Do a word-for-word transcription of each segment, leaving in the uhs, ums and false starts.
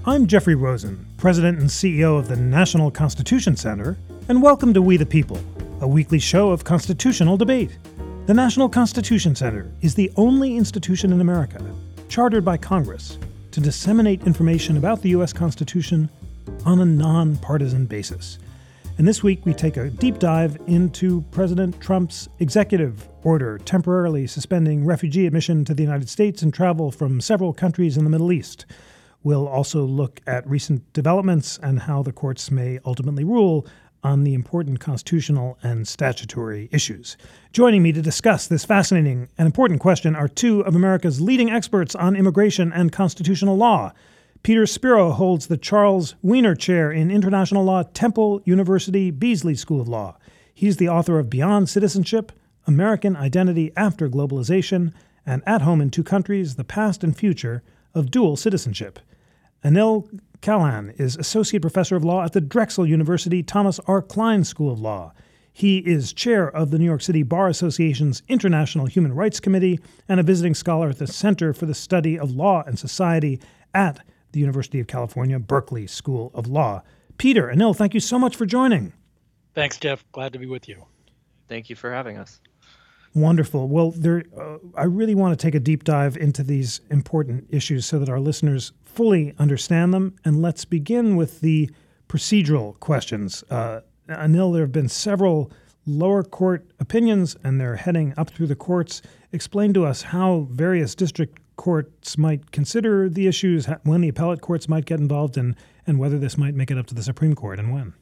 I'm Jeffrey Rosen, President and C E O of the National Constitution Center, and welcome to We the People, a weekly show of constitutional debate. The National Constitution Center is the only institution in America chartered by Congress to disseminate information about the U S Constitution on a nonpartisan basis. And this week we take a deep dive into President Trump's executive order temporarily suspending refugee admission to the United States and travel from several countries in the Middle East. We'll also look at recent developments and how the courts may ultimately rule on the important constitutional and statutory issues. Joining me to discuss this fascinating and important question are two of America's leading experts on immigration and constitutional law. Peter Spiro holds the Charles Wiener Chair in International Law, Temple University Beasley School of Law. He's the author of Beyond Citizenship, American Identity After Globalization, and At Home in Two Countries, The Past and Future of Dual Citizenship. Anil Kalan is Associate Professor of Law at the Drexel University Thomas R. Klein School of Law. He is chair of the New York City Bar Association's International Human Rights Committee and a visiting scholar at the Center for the Study of Law and Society at the University of California, Berkeley School of Law. Peter, Anil, thank you so much for joining. Thanks, Jeff. Glad to be with you. Thank you for having us. Wonderful. Well, there, uh, I really want to take a deep dive into these important issues so that our listeners fully understand them. And let's begin with the procedural questions. Uh, Anil, there have been several lower court opinions, and they're heading up through the courts. Explain to us how various district courts might consider the issues, when the appellate courts might get involved, and, and whether this might make it up to the Supreme Court and when.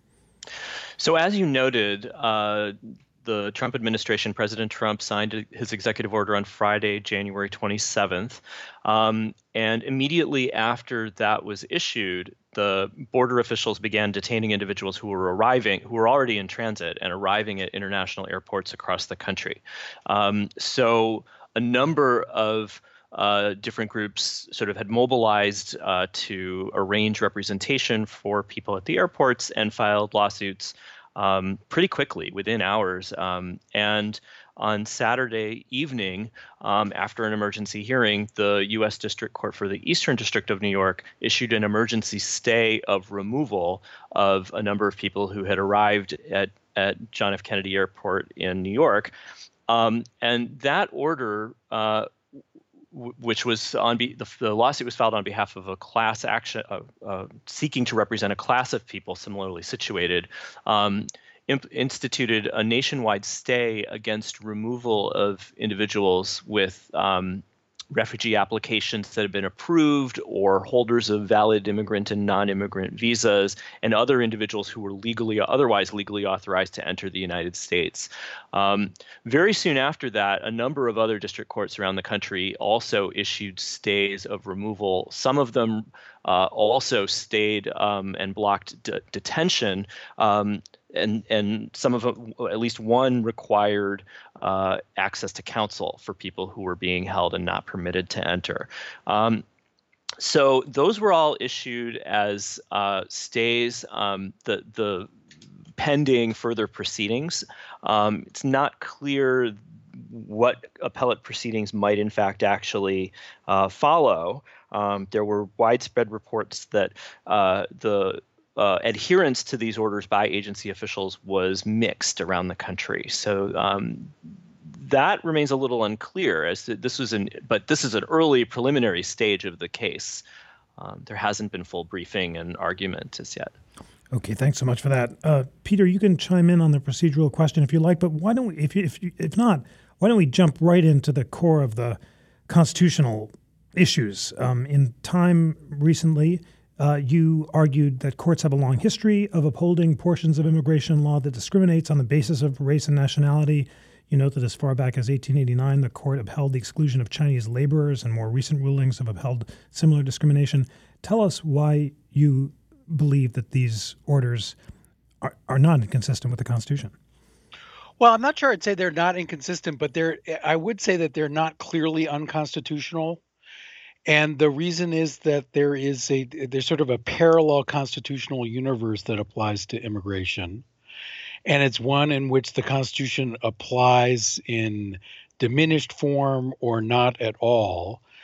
So as you noted, uh, the Trump administration, President Trump, signed his executive order on Friday, January twenty-seventh. Um, and immediately after that was issued, the border officials began detaining individuals who were arriving, who were already in transit and arriving at international airports across the country. Um, so a number of Uh, different groups sort of had mobilized uh, to arrange representation for people at the airports and filed lawsuits um, pretty quickly, within hours. Um, and on Saturday evening, um, after an emergency hearing, the U S District Court for the Eastern District of New York issued an emergency stay of removal of a number of people who had arrived at, at John F. Kennedy Airport in New York. Um, and that order uh, which was on be, the, the lawsuit was filed on behalf of a class action uh, uh, seeking to represent a class of people similarly situated, um, imp- instituted a nationwide stay against removal of individuals with um, refugee applications that have been approved, or holders of valid immigrant and non-immigrant visas, and other individuals who were legally, otherwise legally authorized to enter the United States. Um, very soon after that, a number of other district courts around the country also issued stays of removal. Some of them uh, also stayed um, and blocked de- detention. Um, And and some of them, at least one, required uh, access to counsel for people who were being held and not permitted to enter. Um, so those were all issued as uh, stays. Um, the the pending further proceedings. Um, it's not clear what appellate proceedings might in fact actually uh, follow. Um, there were widespread reports that uh, the Uh, adherence to these orders by agency officials was mixed around the country. So um, that remains a little unclear. As to, this was an, but this is an early preliminary stage of the case. Um, there hasn't been full briefing and argument as yet. Okay, thanks so much for that, uh, Peter. You can chime in on the procedural question if you like, but why don't we? If you, if you, if not, why don't we jump right into the core of the constitutional issues? Um, in time recently, Uh, you argued that courts have a long history of upholding portions of immigration law that discriminates on the basis of race and nationality. You note that as far back as eighteen eighty-nine, the court upheld the exclusion of Chinese laborers, and more recent rulings have upheld similar discrimination. Tell us why you believe that these orders are, are not inconsistent with the Constitution. Well, I'm not sure I'd say they're not inconsistent, but they're, I would say that they're not clearly unconstitutional. And the reason is that there is a there's sort of a parallel constitutional universe that applies to immigration. And it's one in which the Constitution applies in diminished form or not at all.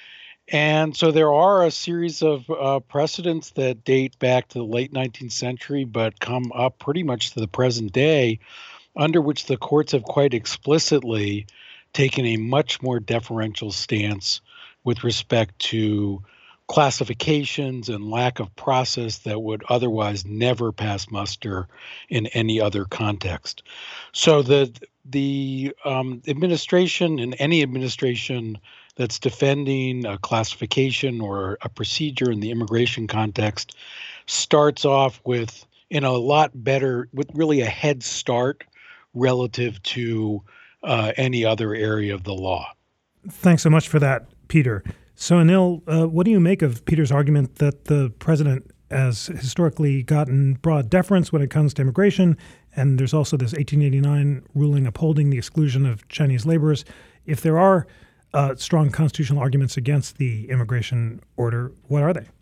And so there are a series of uh, precedents that date back to the late nineteenth century, but come up pretty much to the present day, under which the courts have quite explicitly taken a much more deferential stance with respect to classifications and lack of process that would otherwise never pass muster in any other context. So the the um, administration and any administration that's defending a classification or a procedure in the immigration context starts off with in a lot better, with really a head start relative to uh, any other area of the law. Thanks so much for that, Peter. So, Anil, uh, what do you make of Peter's argument that the president has historically gotten broad deference when it comes to immigration, and there's also this eighteen eighty-nine ruling upholding the exclusion of Chinese laborers? If there are uh, strong constitutional arguments against the immigration order, what are they?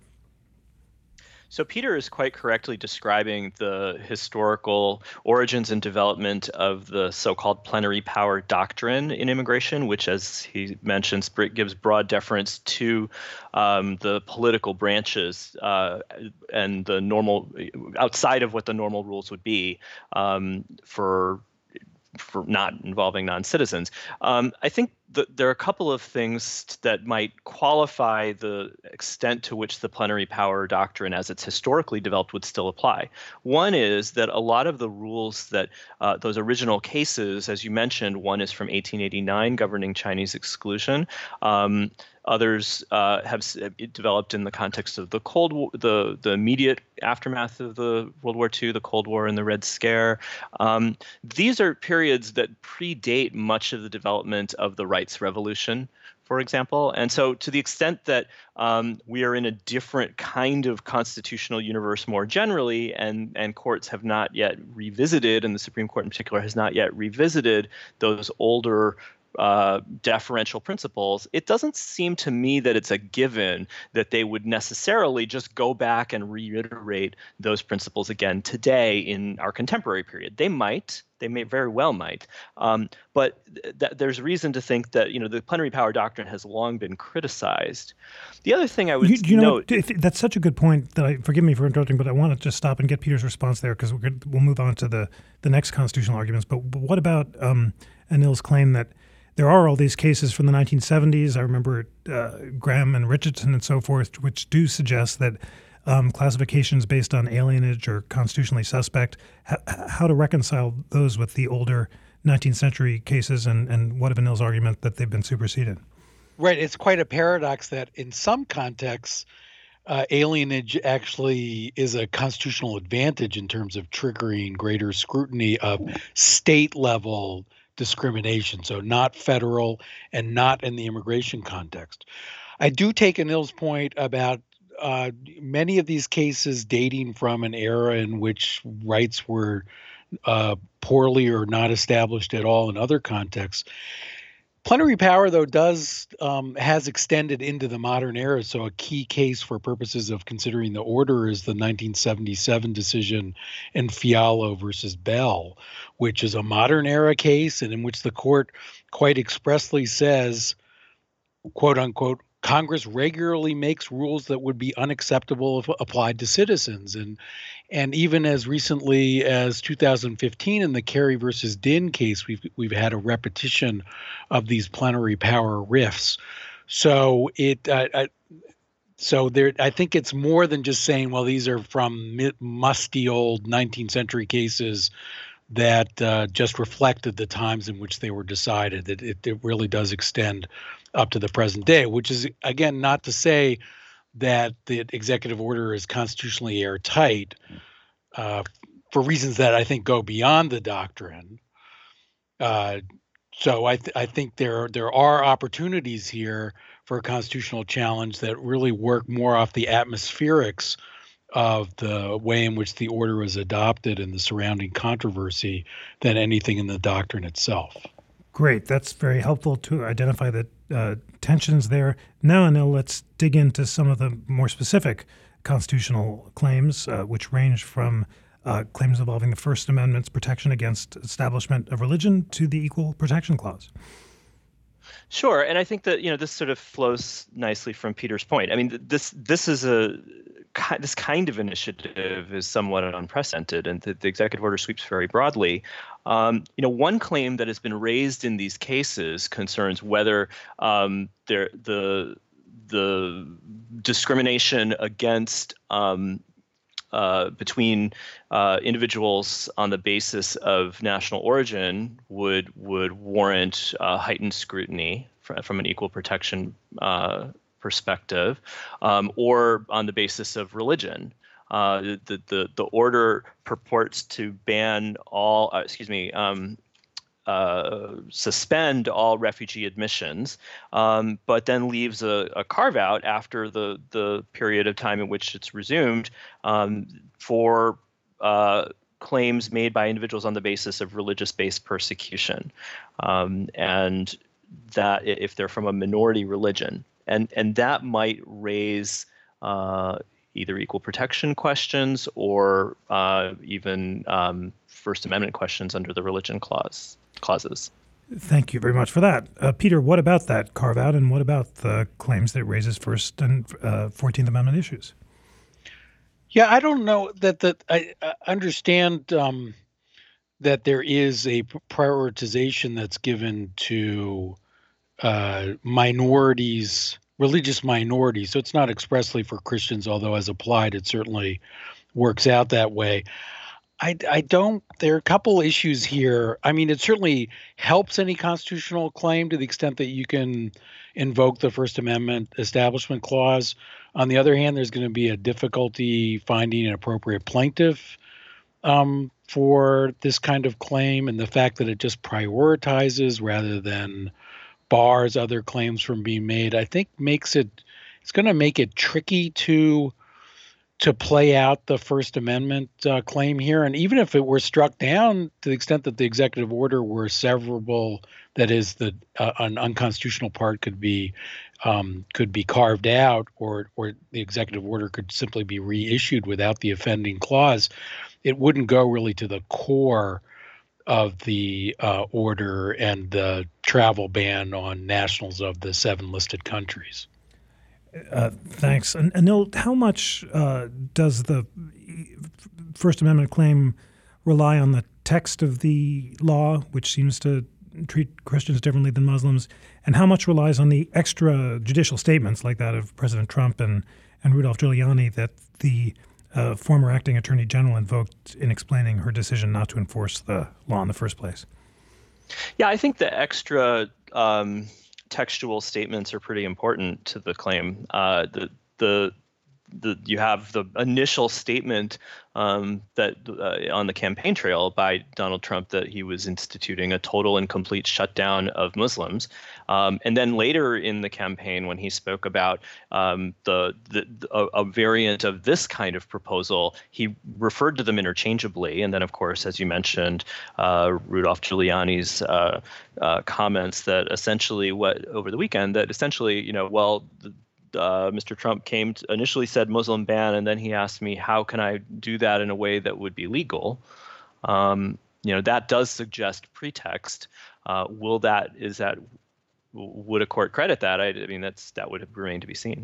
So Peter is quite correctly describing the historical origins and development of the so-called plenary power doctrine in immigration, which, as he mentions, gives broad deference to um, the political branches uh, and the normal, outside of what the normal rules would be um, for for not involving non-citizens. Um, I think that there are a couple of things that might qualify the extent to which the plenary power doctrine as it's historically developed would still apply. One is that a lot of the rules that uh, those original cases, as you mentioned, one is from eighteen eighty-nine governing Chinese exclusion. Um, Others uh, have developed in the context of the Cold War, the the immediate aftermath of the World War Two, the Cold War and the Red Scare. Um, these are periods that predate much of the development of the rights revolution, for example. And so to the extent that um, we are in a different kind of constitutional universe more generally, and, and courts have not yet revisited, and the Supreme Court in particular has not yet revisited those older uh, deferential principles, it doesn't seem to me that it's a given that they would necessarily just go back and reiterate those principles again today in our contemporary period. They might, they may very well might, um, but th- there's reason to think that, you know, the plenary power doctrine has long been criticized. The other thing I would you, you note— know, if, that's such a good point that I, forgive me for interrupting, but I want to just stop and get Peter's response there, because we'll move on to the, the next constitutional arguments. But, but what about um, Anil's claim that there are all these cases from the nineteen seventies, I remember uh, Graham and Richardson and so forth, which do suggest that um, classifications based on alienage or constitutionally suspect, ha- how to reconcile those with the older nineteenth century cases, and, and what of Anil's argument that they've been superseded? Right. It's quite a paradox that in some contexts, uh, alienage actually is a constitutional advantage in terms of triggering greater scrutiny of state level discrimination, so not federal and not in the immigration context. I do take Anil's point about uh, many of these cases dating from an era in which rights were uh, poorly or not established at all in other contexts. Plenary power, though, does um, has extended into the modern era. So a key case for purposes of considering the order is the nineteen seventy-seven decision in Fialo versus Bell, which is a modern era case and in which the court quite expressly says, quote unquote, Congress regularly makes rules that would be unacceptable if applied to citizens. And and even as recently as two thousand fifteen in the Kerry versus Din case, we've we've had a repetition of these plenary power rifts. So it uh, I, so there, I think it's more than just saying, well, these are from musty old nineteenth century cases that uh, just reflected the times in which they were decided. That it, it really does extend up to the present day, which is, again, not to say that the executive order is constitutionally airtight uh, for reasons that I think go beyond the doctrine. Uh, so I, th- I think there there are opportunities here for a constitutional challenge that really work more off the atmospherics of the way in which the order was adopted and the surrounding controversy than anything in the doctrine itself. Great. That's very helpful to identify the uh, tensions there. Now, Anil, let's dig into some of the more specific constitutional claims, uh, which range from uh, claims involving the First Amendment's protection against establishment of religion to the Equal Protection Clause. Sure, and I think that you know this sort of flows nicely from Peter's point. I mean, th- this this is a this kind of initiative is somewhat unprecedented, and the, the executive order sweeps very broadly. Um, you know, one claim that has been raised in these cases concerns whether um, there the the discrimination against um, Uh, between uh, individuals on the basis of national origin would would warrant uh, heightened scrutiny fr- from an equal protection uh, perspective, um, or on the basis of religion. Uh, the, the the order purports to ban all. Uh, excuse me. Um, uh, suspend all refugee admissions, um, but then leaves a, a carve out after the the period of time in which it's resumed um, for uh, claims made by individuals on the basis of religious-based persecution, um, and that if they're from a minority religion, and and that might raise uh, either equal protection questions or uh, even um, First Amendment questions under the religion clause. clauses. Thank you very much for that. Uh, Peter, what about that carve out, and what about the claims that it raises First and uh, fourteenth Amendment issues? Yeah, I don't know that that I, I understand um, that there is a p- prioritization that's given to uh, minorities, religious minorities. So it's not expressly for Christians, although as applied, it certainly works out that way. I, I don't, there are a couple issues here. I mean, it certainly helps any constitutional claim to the extent that you can invoke the First Amendment Establishment Clause. On the other hand, there's going to be a difficulty finding an appropriate plaintiff um, for this kind of claim, and the fact that it just prioritizes rather than bars other claims from being made, I think makes it, it's going to make it tricky to to play out the First Amendment uh, claim here. And even if it were struck down to the extent that the executive order were severable, that is, the uh, an unconstitutional part could be um, could be carved out, or or the executive order could simply be reissued without the offending clause, it wouldn't go really to the core of the uh, order and the travel ban on nationals of the seven listed countries. Uh, thanks. And Anil, how much uh, does the First Amendment claim rely on the text of the law, which seems to treat Christians differently than Muslims, and how much relies on the extra judicial statements like that of President Trump and, and Rudolph Giuliani that the uh, former acting attorney general invoked in explaining her decision not to enforce the law in the first place? Yeah, I think the extra um, textual statements are pretty important to the claim. Uh, the the the you have the initial statement um, that uh, on the campaign trail by Donald Trump that he was instituting a total and complete shutdown of Muslims, um, and then later in the campaign when he spoke about um, the, the a, a variant of this kind of proposal, he referred to them interchangeably. And then, of course, as you mentioned, uh, Rudolph Giuliani's uh, uh, comments that essentially what over the weekend that essentially you know well. The, Uh, Mister Trump came to, initially said Muslim ban, and then he asked me, how can I do that in a way that would be legal? Um, you know, that does suggest pretext. Uh, will that, is that, would a court credit that? I, I mean, that's that would remain to be seen.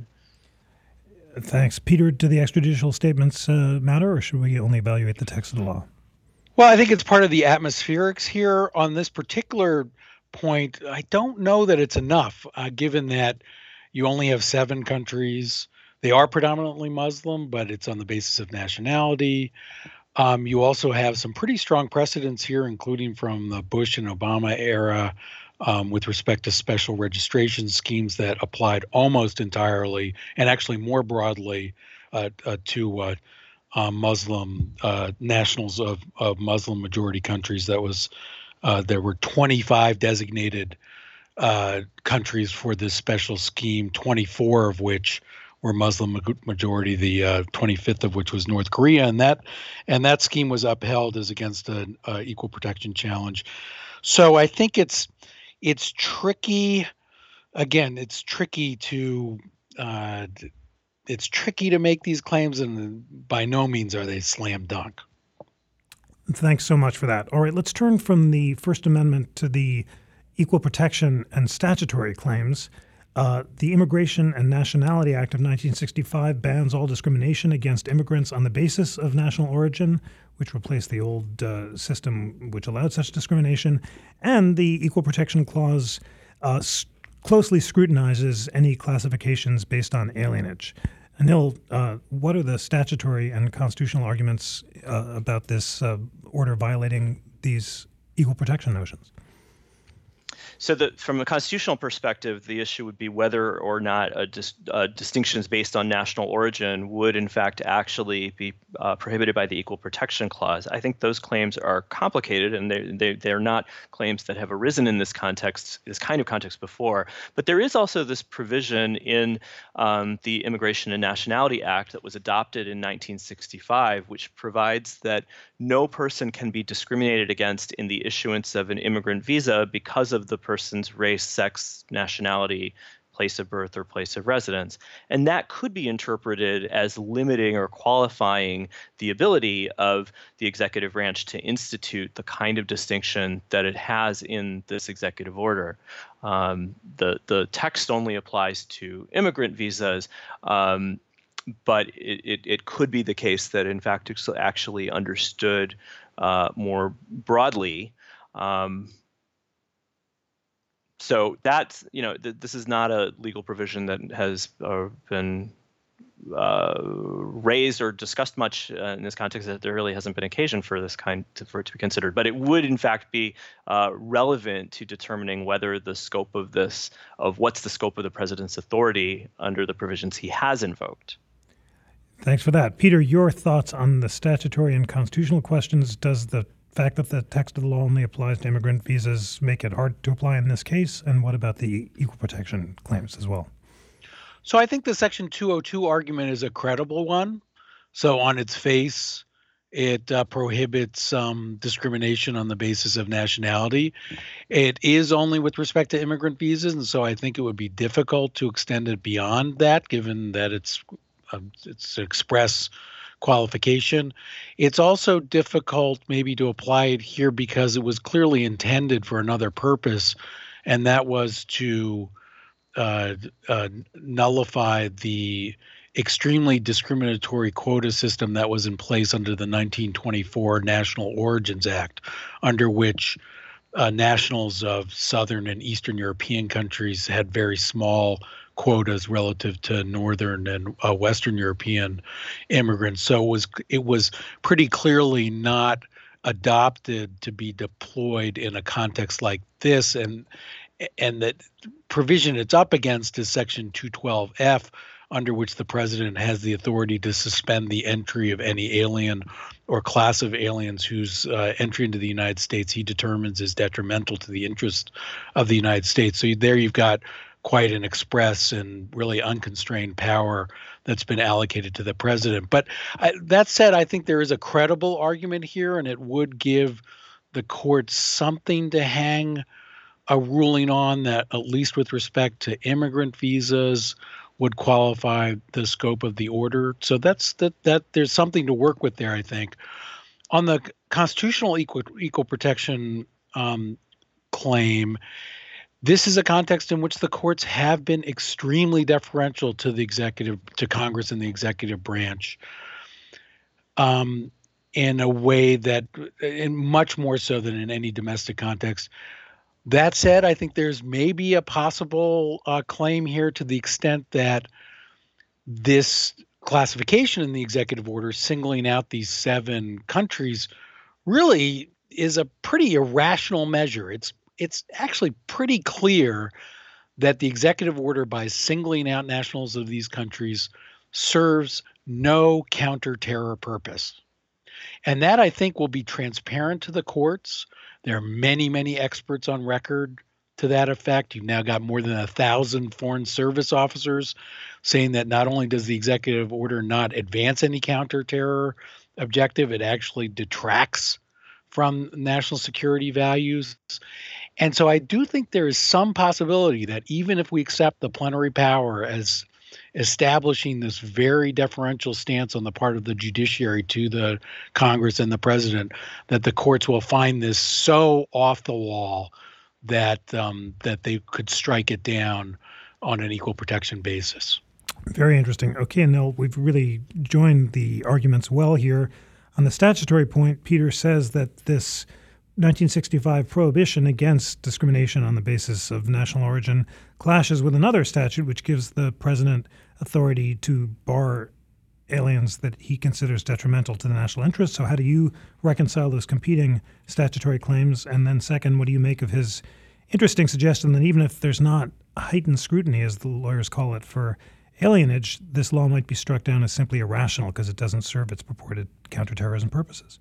Thanks. Peter, do the extrajudicial statements uh, matter, or should we only evaluate the text of the law? Well, I think it's part of the atmospherics here on this particular point. I don't know that it's enough, uh, given that you only have seven countries. They are predominantly Muslim, but it's on the basis of nationality. Um, you also have some pretty strong precedents here, including from the Bush and Obama era, um, with respect to special registration schemes that applied almost entirely and actually more broadly uh, uh, to uh, uh, Muslim uh, nationals of, of Muslim majority countries. That was uh, there were twenty-five designated Uh, countries for this special scheme, twenty-four of which were Muslim majority, the uh, twenty-fifth of which was North Korea, and that and that scheme was upheld as against an uh, equal protection challenge. So I think it's it's tricky. Again, it's tricky to uh, it's tricky to make these claims, and by no means are they slam dunk. Thanks so much for that. All right, let's turn from the First Amendment to the equal protection and statutory claims. Uh, the Immigration and Nationality Act of nineteen sixty-five bans all discrimination against immigrants on the basis of national origin, which replaced the old uh, system which allowed such discrimination. And the Equal Protection Clause uh, s- closely scrutinizes any classifications based on alienage. Anil, uh, what are the statutory and constitutional arguments uh, about this uh, order violating these equal protection notions? So the, from a constitutional perspective, the issue would be whether or not a dis, uh, distinctions based on national origin would, in fact, actually be uh, prohibited by the Equal Protection Clause. I think those claims are complicated, and they, they, they're not claims that have arisen in this context, this kind of context before. But there is also this provision in um, the Immigration and Nationality Act that was adopted in nineteen sixty-five, which provides that no person can be discriminated against in the issuance of an immigrant visa because of the person's race, sex, nationality, place of birth, or place of residence. And that could be interpreted as limiting or qualifying the ability of the executive branch to institute the kind of distinction that it has in this executive order. Um, the, the text only applies to immigrant visas, um, but it, it, it could be the case that, in fact, it's actually understood uh, more broadly. Um, So that's, you know, th- this is not a legal provision that has uh, been uh, raised or discussed much uh, in this context, that there really hasn't been occasion for this kind to, for it to be considered. But it would, in fact, be uh, relevant to determining whether the scope of this, of what's the scope of the president's authority under the provisions he has invoked. Thanks for that. Peter, your thoughts on the statutory and constitutional questions. Does the fact that the text of the law only applies to immigrant visas make it hard to apply in this case? And what about the equal protection claims as well? So I think the Section two oh two argument is a credible one. So on its face, it uh, prohibits um, discrimination on the basis of nationality. It is only with respect to immigrant visas, and so I think it would be difficult to extend it beyond that, given that it's uh, it's express qualification. It's also difficult maybe to apply it here because it was clearly intended for another purpose, and that was to uh, uh, nullify the extremely discriminatory quota system that was in place under the nineteen twenty-four National Origins Act, under which uh, nationals of Southern and Eastern European countries had very small quotas relative to Northern and uh, Western European immigrants. So it was it was pretty clearly not adopted to be deployed in a context like this, and and that provision it's up against is Section two twelve F, under which the president has the authority to suspend the entry of any alien or class of aliens whose uh, entry into the United States he determines is detrimental to the interest of the United States. So there you've got quite an express and really unconstrained power that's been allocated to the president. But I, that said, I think there is a credible argument here, and it would give the court something to hang a ruling on that, at least with respect to immigrant visas, would qualify the scope of the order. So that's that that there's something to work with there, I think. On the constitutional equal equal protection um, claim, this is a context in which the courts have been extremely deferential to the executive, to Congress and the executive branch, um, in a way that, in much more so than in any domestic context. That said, I think there's maybe a possible uh, claim here to the extent that this classification in the executive order, singling out these seven countries, really is a pretty irrational measure. It's it's actually pretty clear that the executive order, by singling out nationals of these countries, serves no counter-terror purpose. And that, I think, will be transparent to the courts. There are many, many experts on record to that effect. You've now got more than a thousand foreign service officers saying that not only does the executive order not advance any counter-terror objective, it actually detracts from national security values. And so I do think there is some possibility that even if we accept the plenary power as establishing this very deferential stance on the part of the judiciary to the Congress and the president, that the courts will find this so off the wall that um, that they could strike it down on an equal protection basis. Very interesting. Okay, Neil, we've really joined the arguments well here. On the statutory point, Peter says that this nineteen sixty-five prohibition against discrimination on the basis of national origin clashes with another statute which gives the president authority to bar aliens that he considers detrimental to the national interest. So how do you reconcile those competing statutory claims? And then second, what do you make of his interesting suggestion that even if there's not heightened scrutiny, as the lawyers call it, for alienage, this law might be struck down as simply irrational because it doesn't serve its purported counterterrorism purposes?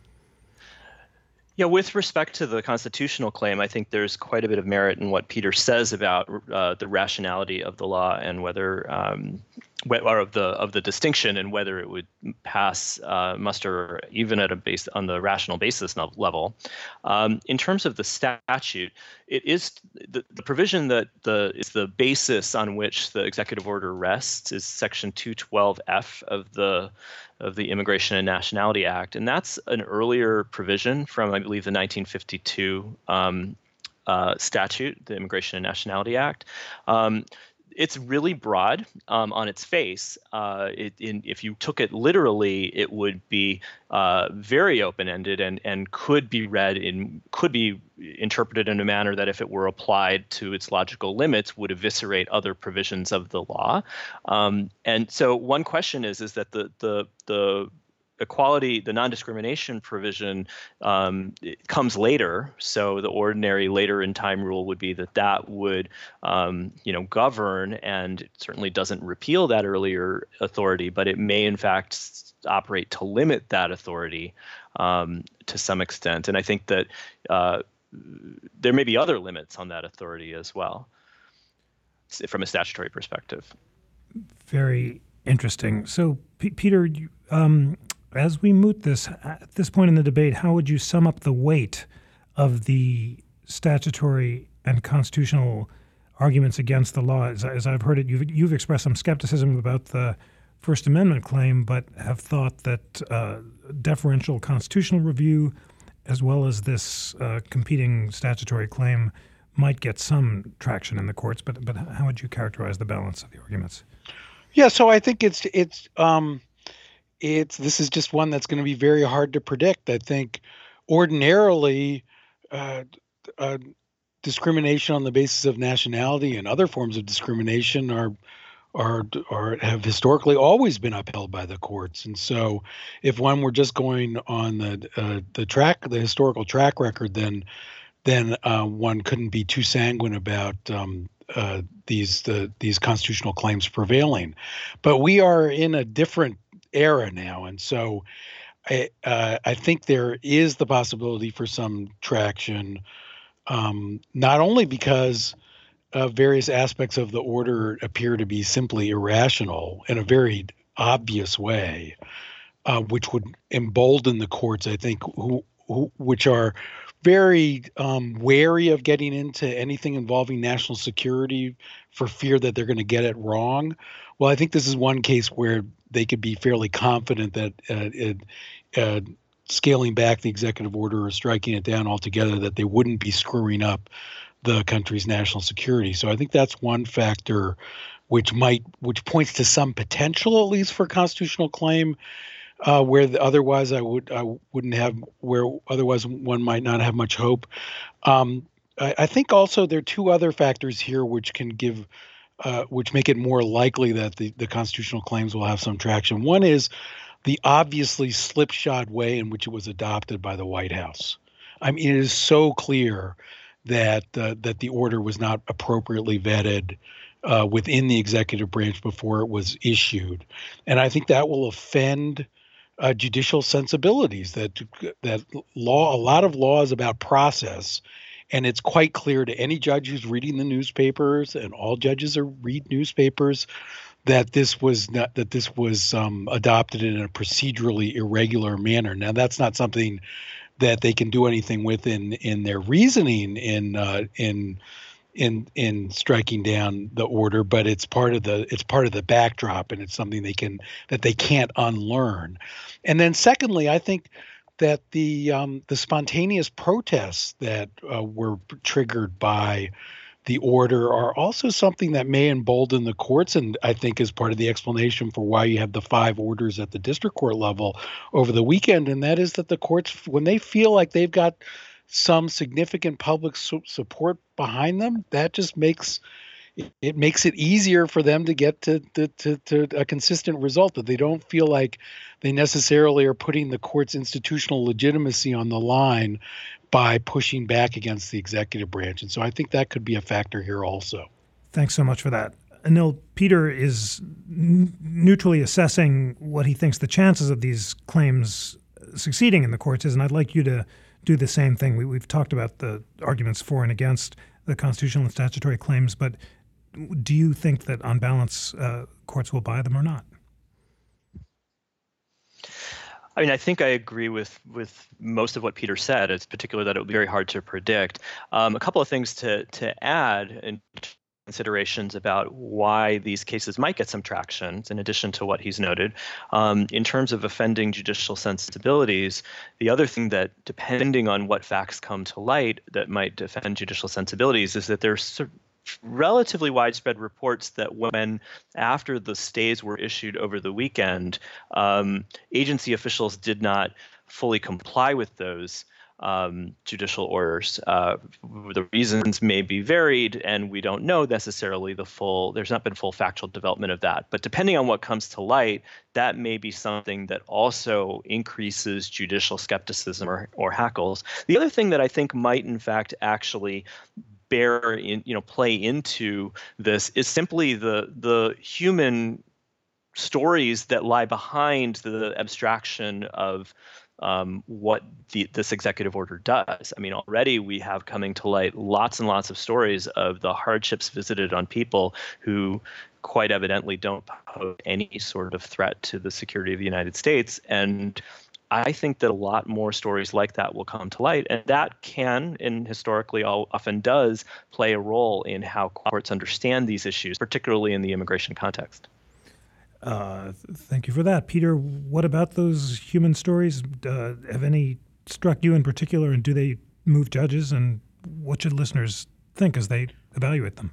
Yeah, with respect to the constitutional claim, I think there's quite a bit of merit in what Peter says about uh, the rationality of the law and whether, um, or of the of the distinction and whether it would pass uh, muster even at a base on the rational basis level. Um, in terms of the statute, it is the, the provision that the is the basis on which the executive order rests is Section two twelve F of the of the Immigration and Nationality Act, and that's an earlier provision from, I believe, the nineteen fifty-two um, uh, statute, the Immigration and Nationality Act. Um, it's really broad um, on its face. Uh, it, in, if you took it literally, it would be uh, very open-ended and and could be read in could be interpreted in a manner that, if it were applied to its logical limits, would eviscerate other provisions of the law. Um, and so, one question is is that the the the equality, the non-discrimination provision um, it comes later. So the ordinary later in time rule would be that that would, um, you know, govern, and it certainly doesn't repeal that earlier authority, but it may in fact operate to limit that authority um, to some extent. And I think that uh, there may be other limits on that authority as well, from a statutory perspective. Very interesting. So, P- Peter, you, um, as we moot this, at this point in the debate, how would you sum up the weight of the statutory and constitutional arguments against the law? As, as I've heard it, you've, you've expressed some skepticism about the First Amendment claim, but have thought that uh, deferential constitutional review, as well as this uh, competing statutory claim, might get some traction in the courts. But but how would you characterize the balance of the arguments? Yeah, so I think it's it's um, it's this is just one that's going to be very hard to predict. I think ordinarily uh, uh, discrimination on the basis of nationality and other forms of discrimination are are are have historically always been upheld by the courts. And so, if one were just going on the uh, the track, the historical track record, then then uh, one couldn't be too sanguine about um, uh, these the these constitutional claims prevailing. But we are in a different era now, and so I uh, I think there is the possibility for some traction, um, not only because uh, various aspects of the order appear to be simply irrational in a very obvious way, uh, which would embolden the courts, I think, who, who which are very um, wary of getting into anything involving national security for fear that they're going to get it wrong. Well, I think this is one case where they could be fairly confident that uh, it, uh, scaling back the executive order or striking it down altogether, that they wouldn't be screwing up the country's national security. So I think that's one factor which might, which points to some potential, at least, for constitutional claim, uh, where the, otherwise I would I wouldn't have, where otherwise one might not have much hope. Um, I, I think also there are two other factors here which can give, uh, which make it more likely that the, the constitutional claims will have some traction. One is the obviously slipshod way in which it was adopted by the White House. I mean, it is so clear that uh, that the order was not appropriately vetted uh, within the executive branch before it was issued, and I think that will offend uh, judicial sensibilities. That that law, a lot of law is about process, and it's quite clear to any judge who's reading the newspapers, and all judges are read newspapers, that this was not that this was um, adopted in a procedurally irregular manner. Now, that's not something that they can do anything with in in their reasoning in uh, in in in striking down the order, but it's part of the it's part of the backdrop, and it's something they can that they can't unlearn. And then secondly, I think that the um, the spontaneous protests that uh, were triggered by the order are also something that may embolden the courts, and I think is part of the explanation for why you have the five orders at the district court level over the weekend. And that is that the courts, when they feel like they've got some significant public su- support behind them, that just makes it it makes it easier for them to get to, to, to, to a consistent result, that they don't feel like they necessarily are putting the court's institutional legitimacy on the line by pushing back against the executive branch. And so I think that could be a factor here also. Thanks so much for that. Anil, Peter is n- neutrally assessing what he thinks the chances of these claims succeeding in the courts is, and I'd like you to do the same thing. We, we've talked about the arguments for and against the constitutional and statutory claims, but do you think that on balance, uh, courts will buy them or not? I mean, I think I agree with with most of what Peter said. It's particularly that it would be very hard to predict. Um, a couple of things to to add in considerations about why these cases might get some traction, in addition to what he's noted. Um, in terms of offending judicial sensibilities, the other thing that, depending on what facts come to light, that might offend judicial sensibilities is that there's relatively widespread reports that when, after the stays were issued over the weekend, um, agency officials did not fully comply with those um, judicial orders. Uh, the reasons may be varied, and we don't know necessarily the full, there's not been full factual development of that. But depending on what comes to light, that may be something that also increases judicial skepticism or, or hackles. The other thing that I think might, in fact, actually bear in, you know, play into this is simply the the human stories that lie behind the abstraction of um, what the, this executive order does. I mean, already we have coming to light lots and lots of stories of the hardships visited on people who quite evidently don't pose any sort of threat to the security of the United States. And I think that a lot more stories like that will come to light, and that can, and historically often does, play a role in how courts understand these issues, particularly in the immigration context. Uh, thank you for that. Peter, what about those human stories? Uh, have any struck you in particular, and do they move judges, and what should listeners think as they evaluate them?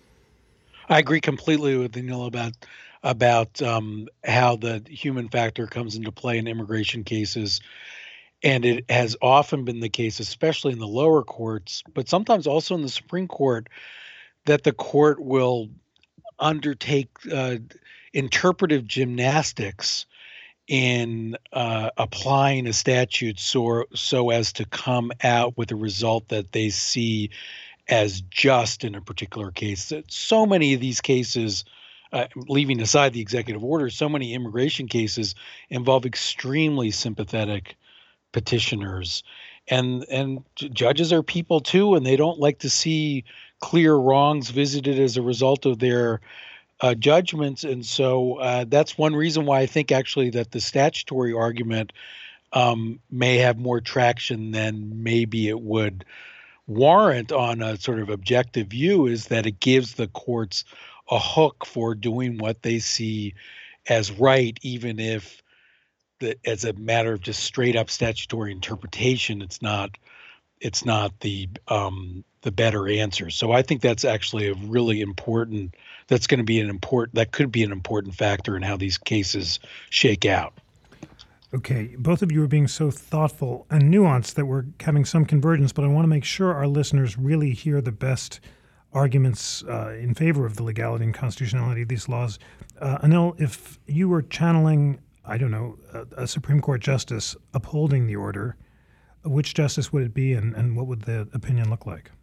I agree completely with Anil about about um, how the human factor comes into play in immigration cases. And it has often been the case, especially in the lower courts, but sometimes also in the Supreme Court, that the court will undertake uh, interpretive gymnastics in uh, applying a statute so, so as to come out with a result that they see as just in a particular case. That so many of these cases, Uh, leaving aside the executive order, so many immigration cases involve extremely sympathetic petitioners, and and j- judges are people too, and they don't like to see clear wrongs visited as a result of their uh, judgments. And so uh, that's one reason why I think actually that the statutory argument um, may have more traction than maybe it would warrant on a sort of objective view, is that it gives the courts a hook for doing what they see as right, even if the, as a matter of just straight up statutory interpretation, it's not it's not the um, the better answer. So I think that's actually a really important. That's going to be an important. That could be an important factor in how these cases shake out. Okay, both of you are being so thoughtful and nuanced that we're having some convergence, but I want to make sure our listeners really hear the best arguments uh, in favor of the legality and constitutionality of these laws. Uh, Anil, if you were channeling, I don't know, a, a Supreme Court justice upholding the order, which justice would it be, and, and what would the opinion look like?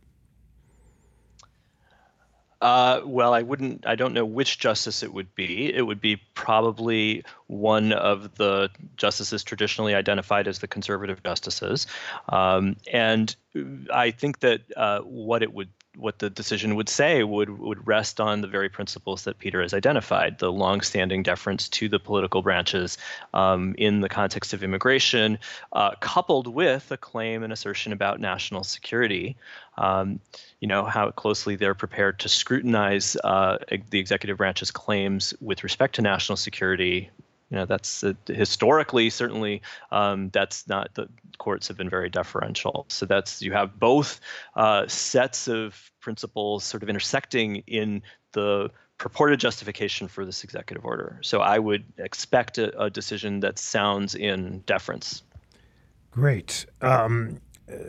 Uh, well, I wouldn't, I don't know which justice it would be. It would be probably one of the justices traditionally identified as the conservative justices. Um, and I think that uh, what it would what the decision would say would would rest on the very principles that Peter has identified, the longstanding deference to the political branches um, in the context of immigration, uh, coupled with a claim and assertion about national security. Um, you know, how closely they're prepared to scrutinize uh, the executive branch's claims with respect to national security You know, that's uh, historically, certainly, um, that's not, the courts have been very deferential. So that's, you have both uh, sets of principles sort of intersecting in the purported justification for this executive order. So I would expect a, a decision that sounds in deference. Great. Um,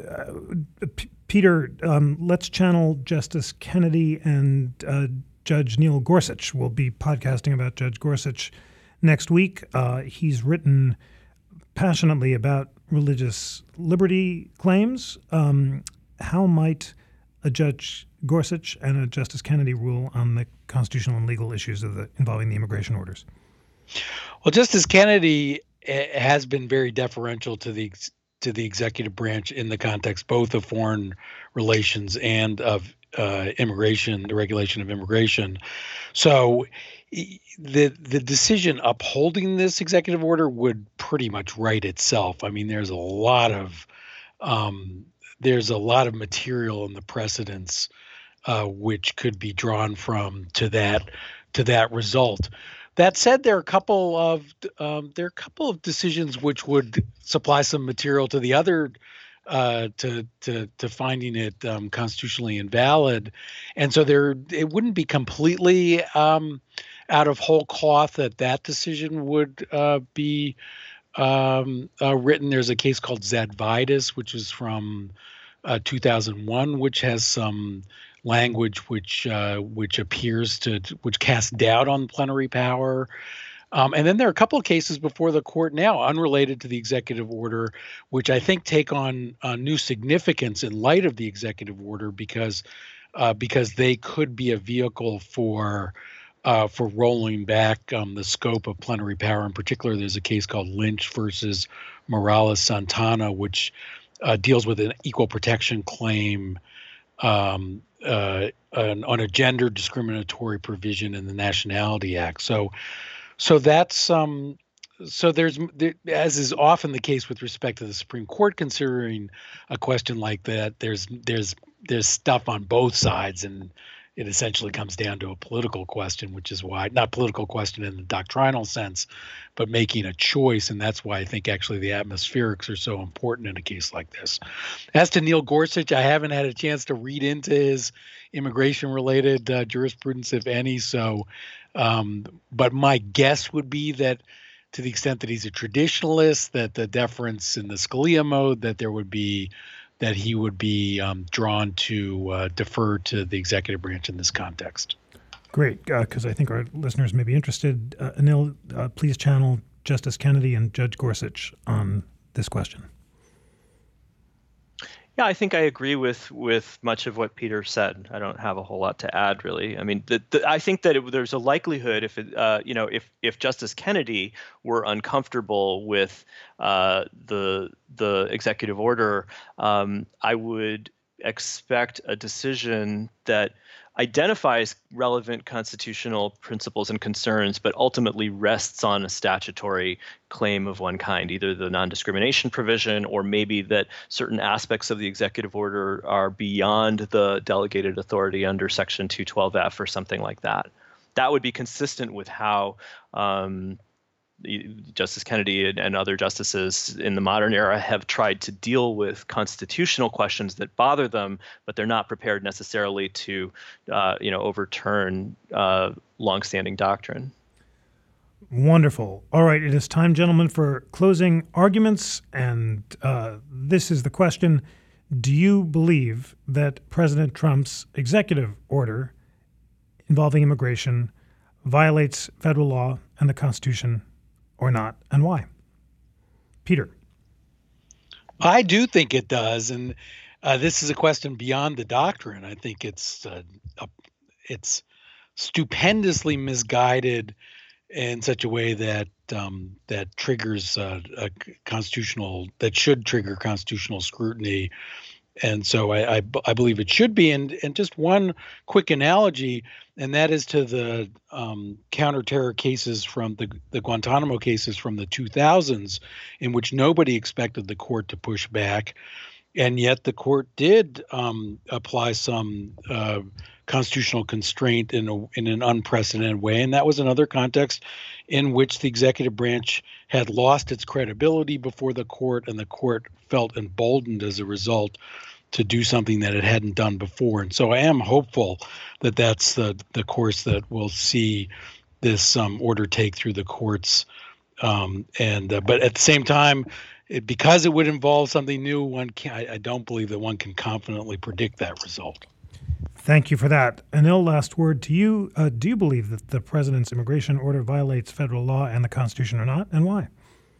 uh, P- Peter, um, let's channel Justice Kennedy and uh, Judge Neil Gorsuch. We'll be podcasting about Judge Gorsuch next week. Uh, he's written passionately about religious liberty claims. Um, how might a Judge Gorsuch and a Justice Kennedy rule on the constitutional and legal issues of the involving the immigration orders? Well, Justice Kennedy has been very deferential to the to the executive branch in the context both of foreign relations and of uh, immigration, the regulation of immigration. So the the decision upholding this executive order would pretty much write itself. I mean, there's a lot of um, there's a lot of material in the precedents uh, which could be drawn from to that to that result. That said, there are a couple of um, there are a couple of decisions which would supply some material to the other uh, to to to finding it um, constitutionally invalid, and so there it wouldn't be completely um, out of whole cloth that that decision would uh, be um, uh, written. There's a case called Zadvidas, which is from uh, two thousand one, which has some language which uh, which appears to which casts doubt on plenary power. Um, and then there are a couple of cases before the court now, unrelated to the executive order, which I think take on uh, new significance in light of the executive order because uh, because they could be a vehicle for uh, for rolling back um, the scope of plenary power. In particular, there's a case called Lynch versus Morales Santana, which uh, deals with an equal protection claim um, uh, on, on a gender discriminatory provision in the Nationality Act. So, so that's um, so there's there, as is often the case with respect to the Supreme Court considering a question like that. There's there's there's stuff on both sides, and it essentially comes down to a political question, which is why not political question in the doctrinal sense, but making a choice. And that's why I think actually the atmospherics are so important in a case like this. As to Neil Gorsuch, I haven't had a chance to read into his immigration related uh, jurisprudence, if any. So, um, but my guess would be that to the extent that he's a traditionalist, that the deference in the Scalia mode, that there would be that he would be um, drawn to uh, defer to the executive branch in this context. Great, because uh, I think our listeners may be interested. Uh, Anil, uh, please channel Justice Kennedy and Judge Gorsuch on this question. Yeah, I think I agree with with much of what Peter said. I don't have a whole lot to add, really. I mean, the, the, I think that it, there's a likelihood if it, uh, you know, if if Justice Kennedy were uncomfortable with uh, the the executive order, um, I would expect a decision that identifies relevant constitutional principles and concerns, but ultimately rests on a statutory claim of one kind, either the non-discrimination provision or maybe that certain aspects of the executive order are beyond the delegated authority under Section two twelve F or something like that. That would be consistent with how um, Justice Kennedy and, and other justices in the modern era have tried to deal with constitutional questions that bother them, but they're not prepared necessarily to, uh, you know, overturn uh, longstanding doctrine. Wonderful. All right, it is time, gentlemen, for closing arguments, and uh, this is the question: do you believe that President Trump's executive order involving immigration violates federal law and the Constitution, or not, and why? Peter. I do think it does, and uh, this is a question beyond the doctrine. I think it's uh, a, it's stupendously misguided in such a way that um, that triggers uh, a constitutional that should trigger constitutional scrutiny. And so I, I, I believe it should be. And, and just one quick analogy, and that is to the um, counterterror cases from the, the Guantanamo cases from the two thousands, in which nobody expected the court to push back. And yet the court did um, apply some uh, constitutional constraint in a, in an unprecedented way. And that was another context in which the executive branch had lost its credibility before the court, and the court felt emboldened as a result to do something that it hadn't done before. And so I am hopeful that that's the, the course that we'll see this um, order take through the courts. Um, and uh, but at the same time, it, because it would involve something new, one can I, I don't believe that one can confidently predict that result. Thank you for that. Anil, last word to you. Uh, do you believe that the president's immigration order violates federal law and the Constitution or not, and why?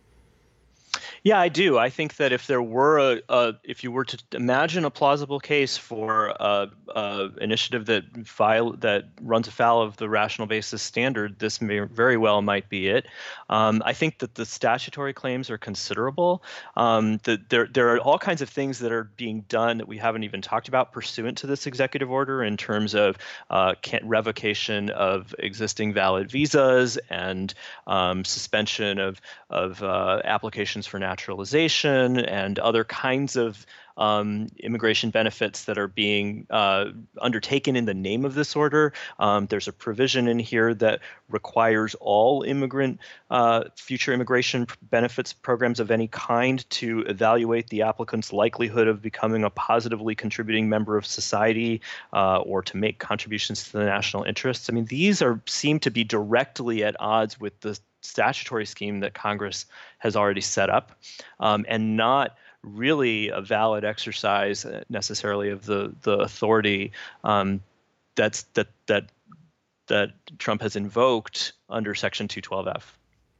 Yeah, I do. I think that if there were a, a if you were to imagine a plausible case for a, a initiative that viol- that runs afoul of the rational basis standard, this may very well might be it. Um, I think that the statutory claims are considerable. Um, that there there are all kinds of things that are being done that we haven't even talked about pursuant to this executive order in terms of uh, can- revocation of existing valid visas and um, suspension of of uh, applications for naturalization and other kinds of um, immigration benefits that are being uh, undertaken in the name of this order. Um, there's a provision in here that requires all immigrant uh, future immigration benefits programs of any kind to evaluate the applicant's likelihood of becoming a positively contributing member of society uh, or to make contributions to the national interests. I mean, these are seem to be directly at odds with the statutory scheme that Congress has already set up, um, and not really a valid exercise necessarily of the the authority um, that's that that that Trump has invoked under Section two twelve F.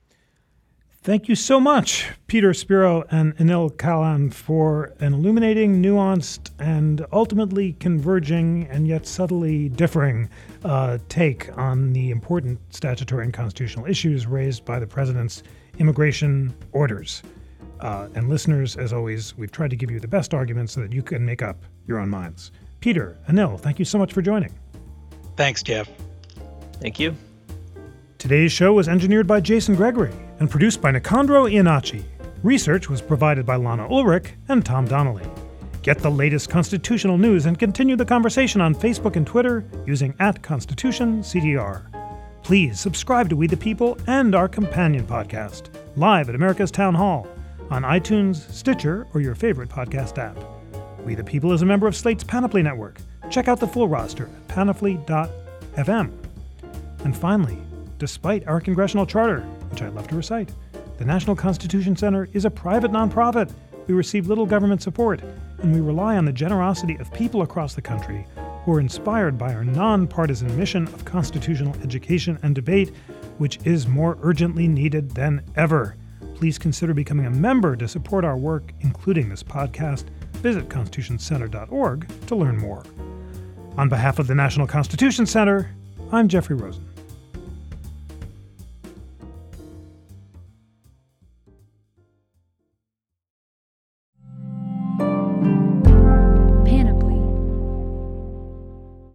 Thank you so much, Peter Spiro and Anil Kalan, for an illuminating, nuanced, and ultimately converging and yet subtly differing uh, take on the important statutory and constitutional issues raised by the president's immigration orders. Uh, and listeners, as always, we've tried to give you the best arguments so that you can make up your own minds. Peter, Anil, thank you so much for joining. Thanks, Jeff. Thank you. Today's show was engineered by Jason Gregory and produced by Nicandro Iannacci. Research was provided by Lana Ulrich and Tom Donnelly. Get the latest constitutional news and continue the conversation on Facebook and Twitter using at Constitution C D R. Please subscribe to We the People and our companion podcast, live at America's Town Hall, on iTunes, Stitcher, or your favorite podcast app. We the People is a member of Slate's Panoply Network. Check out the full roster at panoply dot f m. And finally, despite our congressional charter, which I love to recite, the National Constitution Center is a private nonprofit. We receive little government support, and we rely on the generosity of people across the country who are inspired by our nonpartisan mission of constitutional education and debate, which is more urgently needed than ever. Please consider becoming a member to support our work, including this podcast. Visit constitution center dot org to learn more. On behalf of the National Constitution Center, I'm Jeffrey Rosen.